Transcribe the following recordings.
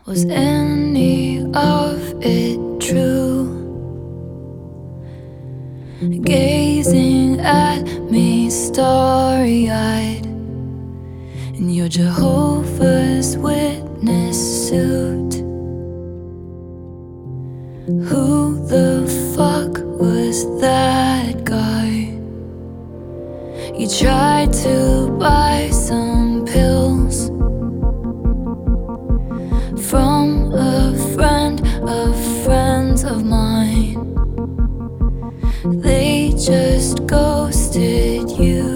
Was any of it true? Gazing at me starry-eyed in your Jehovah's Witness suit. Who the fuck was that guy? You tried to buy some pills from a friend of friends of mine. They just ghosted you.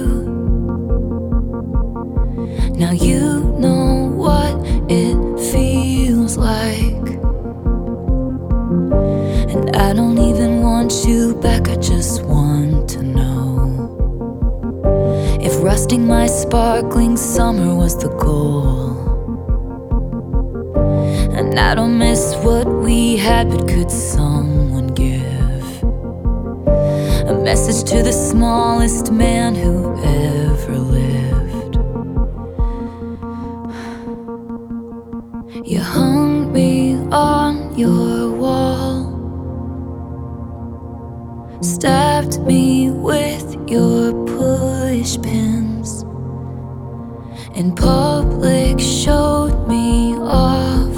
Now you know what it feels like, and I don't even want you back. I just want to know if rusting my sparkling summer was the goal. And I don't miss what we had, but could someone give a message to the smallest man who ever lived? You hung me on your wall, stabbed me with your push pins, in public showed me off,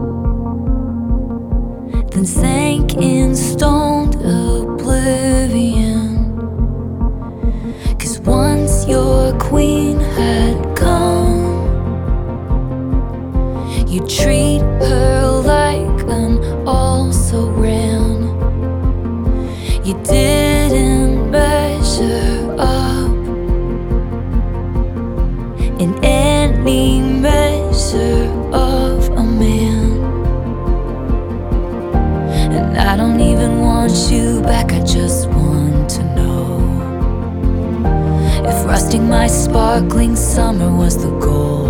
then sank in stoned oblivion. 'Cause once your queen had come, you treat her like an also-ran. You didn't measure up in any measure of a man. And I don't even want you back. I just want to know if rusting my sparkling summer was the goal.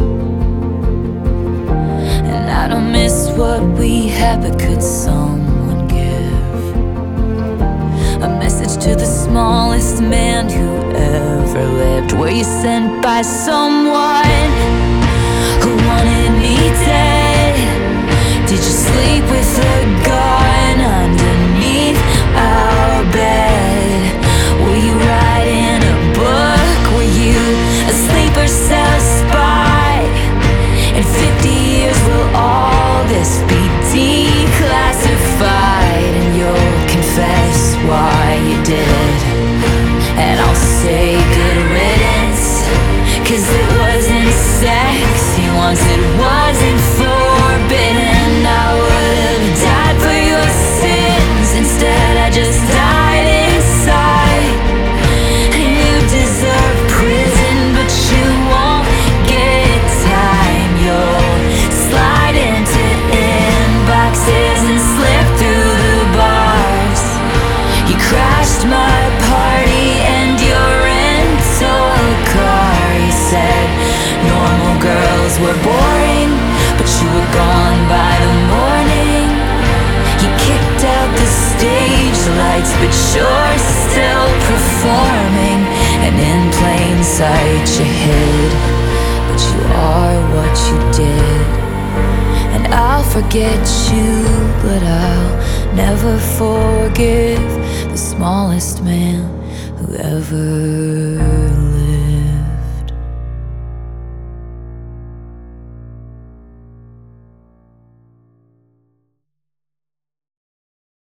And I don't miss what we had, but could someone give a message to the smallest man who ever lived? Were you sent by someone who wanted me dead? Did you sleep with a gun underneath our bed? Were you writing a book? Were you a sleeper cell spy? In 50 years will all this be declassified, and you'll confess why you did, and I'll say good riddance. 'Cause it wasn't sexy once, it wasn't forbidden. I would've died for your sins, instead I just died inside. And you deserve prison, but you won't get time. You'll slide into inboxes and slip through the bars. You crashed my party and your rental car. You said normal girls were boring, but you were gone by the morning. You kicked out the stage lights, but you're still performing. And in plain sight you hid, but you are what you did. And I'll forget you, but I'll never forgive the smallest man who ever